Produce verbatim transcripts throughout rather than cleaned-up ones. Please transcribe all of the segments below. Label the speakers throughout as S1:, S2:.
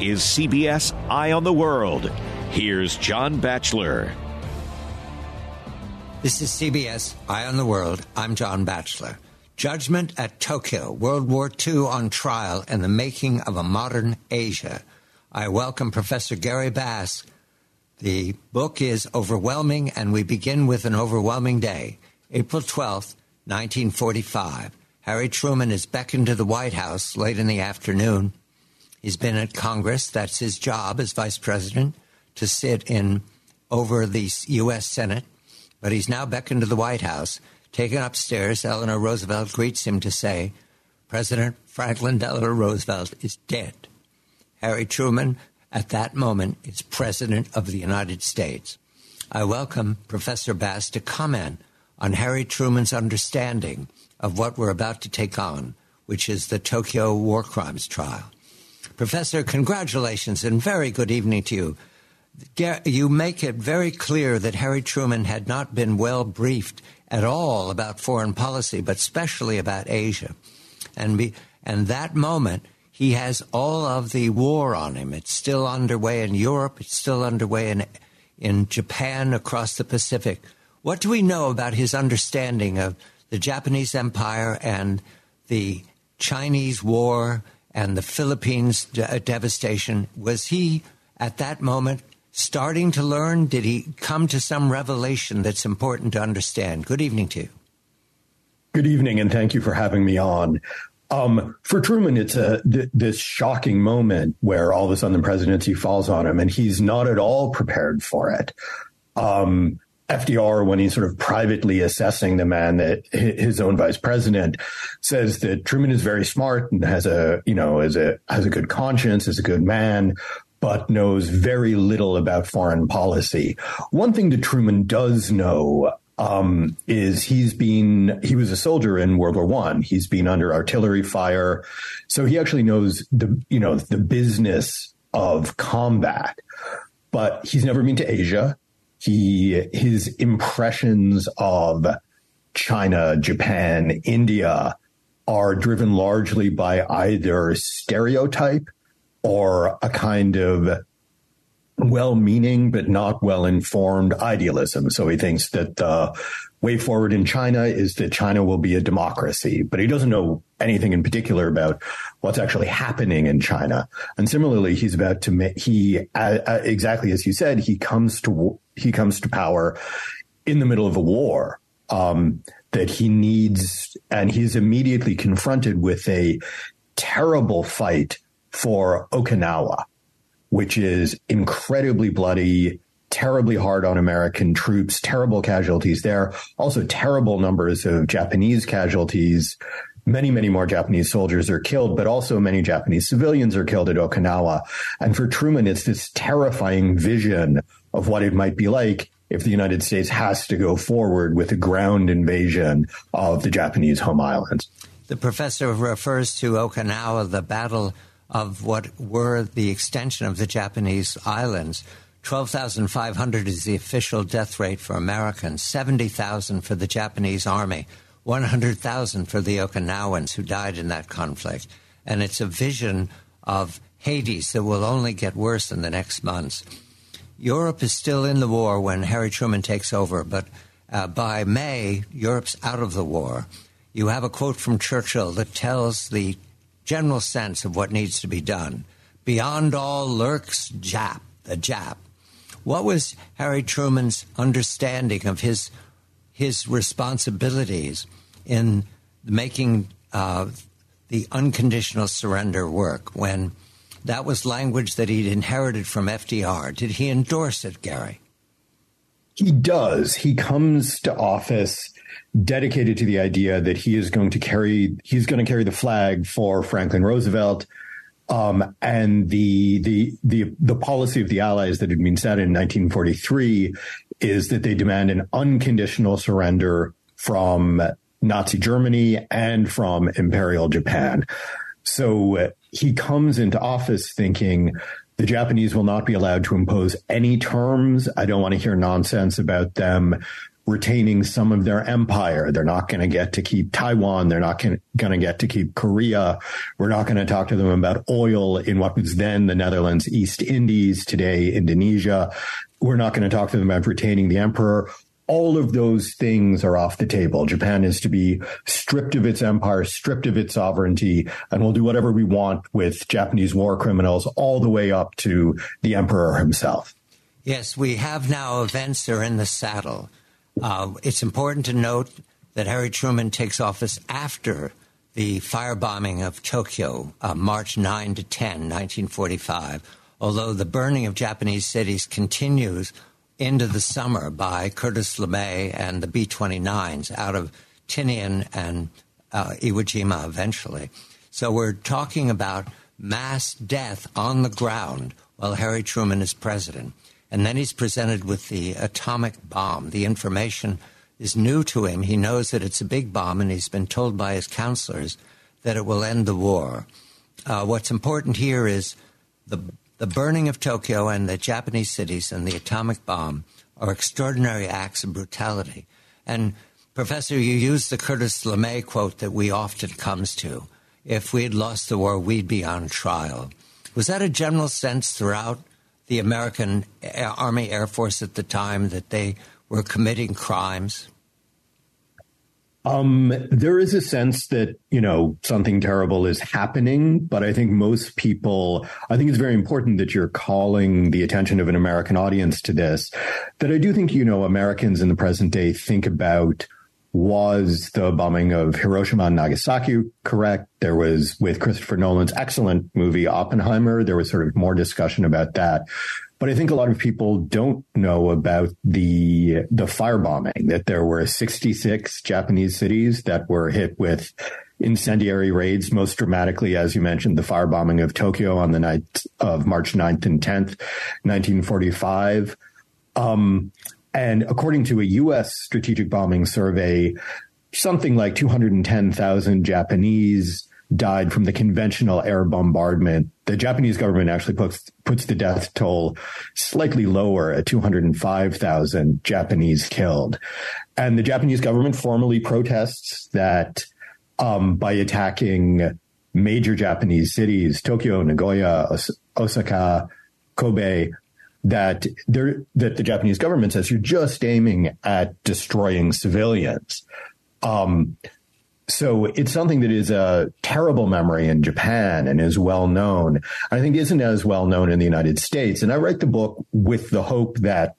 S1: is C B S Eye on the World. Here's John Batchelor.
S2: This is C B S Eye on the World. I'm John Batchelor. Judgment at Tokyo, World War Two on trial and the making of a modern Asia. I welcome Professor Gary Bass. The book is overwhelming, and we begin with an overwhelming day. April twelfth, nineteen forty-five. Harry Truman is beckoned to the White House late in the afternoon. He's been at Congress. That's his job as vice president, to sit in over the U S Senate. But he's now beckoned to the White House. Taken upstairs, Eleanor Roosevelt greets him to say, President Franklin Delano Roosevelt is dead. Harry Truman, at that moment, is President of the United States. I welcome Professor Bass to comment on Harry Truman's understanding of what we're about to take on, which is the Tokyo War Crimes trial. Professor, congratulations and very good evening to you. You make it very clear that Harry Truman had not been well briefed at all about foreign policy, but especially about Asia. And, be, and that moment, he has all of the war on him. It's still underway in Europe. It's still underway in, in Japan, across the Pacific. What do we know about his understanding of the Japanese Empire and the Chinese War and the Philippines de- devastation? Was he, at that moment, starting to learn? Did he come to some revelation that's important to understand? Good evening to you.
S3: Good evening, and thank you for having me on. Um, for Truman, it's a th- this shocking moment where all of a sudden the presidency falls on him, and he's not at all prepared for it. Um, F D R, when he's sort of privately assessing the man, that his own vice president, says that Truman is very smart and has a, you know, has a has a good conscience, is a good man, but knows very little about foreign policy. One thing that Truman does know um, is he's been, he was a soldier in World War One. He's been under artillery fire. So he actually knows the, you know, the business of combat, but he's never been to Asia. He, his impressions of China, Japan, India are driven largely by either stereotype or a kind of well-meaning but not well-informed idealism. So he thinks that the way forward in China is that China will be a democracy, but he doesn't know anything in particular about what's actually happening in China. And similarly, he's about to make, he, uh, uh, exactly as you said, he comes to, he comes to power in the middle of a war, um, that he needs, and he's immediately confronted with a terrible fight for Okinawa, which is incredibly bloody, terribly hard on American troops, terrible casualties there, also terrible numbers of Japanese casualties. Many, many more Japanese soldiers are killed, but also many Japanese civilians are killed at Okinawa. And for Truman, it's this terrifying vision of what it might be like if the United States has to go forward with a ground invasion of the Japanese home islands.
S2: The professor refers to Okinawa, the battle of what were the extension of the Japanese islands. twelve thousand five hundred is the official death rate for Americans, seventy thousand for the Japanese army, one hundred thousand for the Okinawans who died in that conflict. And it's a vision of Hades that will only get worse in the next months. Europe is still in the war when Harry Truman takes over, but uh, by May, Europe's out of the war. You have a quote from Churchill that tells the general sense of what needs to be done. Beyond all lurks Jap, the Jap. What was Harry Truman's understanding of his his responsibilities in making uh, the unconditional surrender work when that was language that he'd inherited from F D R? Did he endorse it, Gary?
S3: He does. He comes to office dedicated to the idea that he is going to carry, he's going to carry the flag for Franklin Roosevelt, um, and the the the the policy of the Allies that had been set in nineteen forty-three is that they demand an unconditional surrender from Nazi Germany and from Imperial Japan. So uh, he comes into office thinking the Japanese will not be allowed to impose any terms. I don't want to hear nonsense about them retaining some of their empire. They're not going to get to keep Taiwan. They're not going to get to keep Korea. We're not going to talk to them about oil in what was then the Netherlands East Indies, today Indonesia. We're not going to talk to them about retaining the emperor. All of those things are off the table. Japan is to be stripped of its empire, stripped of its sovereignty, and we'll do whatever we want with Japanese war criminals all the way up to the emperor himself.
S2: Yes, we have now events that are in the saddle. Uh, it's important to note that Harry Truman takes office after the firebombing of Tokyo, uh, March ninth to tenth, nineteen forty-five, although the burning of Japanese cities continues into the summer by Curtis LeMay and the B twenty-nines out of Tinian and uh, Iwo Jima eventually. So we're talking about mass death on the ground while Harry Truman is president. And then he's presented with the atomic bomb. The information is new to him. He knows that it's a big bomb, and he's been told by his counselors that it will end the war. Uh, what's important here is the the burning of Tokyo and the Japanese cities and the atomic bomb are extraordinary acts of brutality. And, Professor, you used the Curtis LeMay quote that we often comes to. If we had lost the war, we'd be on trial. Was that a general sense throughout the American Army Air Force at the time, that they were committing crimes?
S3: Um, there is a sense that, you know, something terrible is happening, but I think most people, I think it's very important that you're calling the attention of an American audience to this, that I do think, you know, Americans in the present day think about, was the bombing of Hiroshima and Nagasaki correct? There was, with Christopher Nolan's excellent movie Oppenheimer, there was sort of more discussion about that. But I think a lot of people don't know about the the firebombing, that there were sixty-six Japanese cities that were hit with incendiary raids, most dramatically, as you mentioned, the firebombing of Tokyo on the night of March ninth and tenth, nineteen forty-five. Um, and according to a U S strategic bombing survey, something like two hundred ten thousand Japanese died from the conventional air bombardment. The Japanese government actually puts, puts the death toll slightly lower at two hundred five thousand Japanese killed. And the Japanese government formally protests that um, by attacking major Japanese cities, Tokyo, Nagoya, Os- Osaka, Kobe, that they're, that the Japanese government says you're just aiming at destroying civilians. Um, So it's something that is a terrible memory in Japan and is well known. I think isn't as well known in the United States. And I write the book with the hope that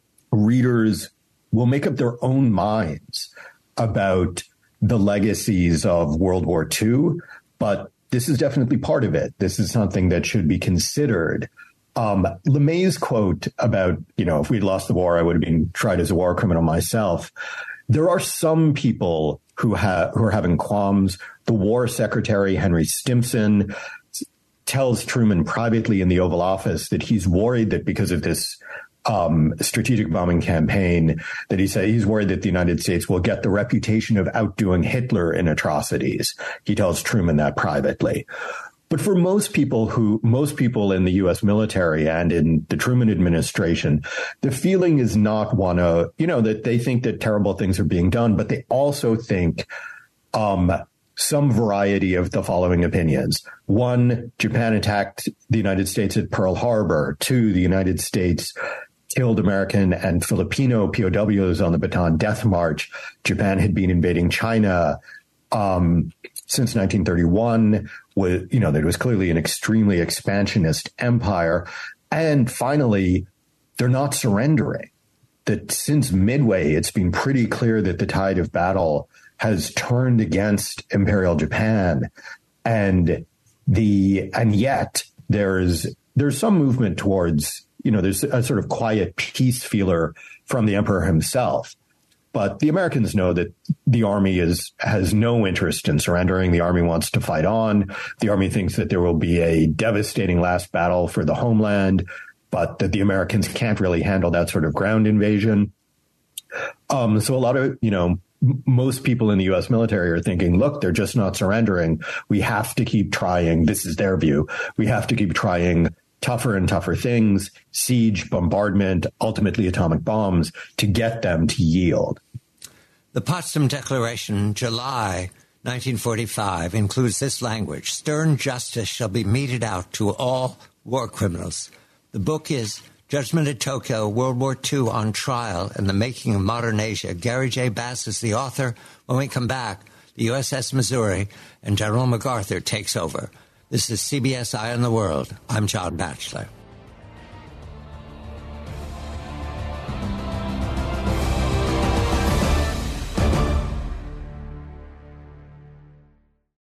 S3: readers will make up their own minds about the legacies of World War Two. But this is definitely part of it. This is something that should be considered. Um, LeMay's quote about, you know, if we'd lost the war, I would have been tried as a war criminal myself. There are some people who have who are having qualms. The War Secretary, Henry Stimson, tells Truman privately in the Oval Office that he's worried that because of this um, strategic bombing campaign, that he said he's worried that the United States will get the reputation of outdoing Hitler in atrocities. He tells Truman that privately. But for most people who, most people in the U S military and in the Truman administration, the feeling is not one of, you know, that they think that terrible things are being done, but they also think um, some variety of the following opinions. One, Japan attacked the United States at Pearl Harbor. Two, the United States killed American and Filipino P O Ws on the Bataan Death March. Japan had been invading China um, since nineteen thirty-one. Was, you know, there was clearly an extremely expansionist empire. And finally, they're not surrendering. That since Midway, it's been pretty clear that the tide of battle has turned against Imperial Japan. And the and yet there's there's some movement towards, you know, there's a sort of quiet peace feeler from the emperor himself. But the Americans know that the army is has no interest in surrendering. The army wants to fight on. The army thinks that there will be a devastating last battle for the homeland, but that the Americans can't really handle that sort of ground invasion. Um, so a lot of, you know, m- most people in the U S military are thinking, look, they're just not surrendering. We have to keep trying. This is their view. We have to keep trying tougher and tougher things, siege, bombardment, ultimately atomic bombs, to get them to yield.
S2: The Potsdam Declaration, July nineteen forty-five, includes this language: stern justice shall be meted out to all war criminals. The book is Judgment at Tokyo, World War Two on Trial and the Making of Modern Asia. Gary J. Bass is the author. When we come back, the U S S Missouri and General MacArthur takes over. This is C B S Eye on the World. I'm John Batchelor.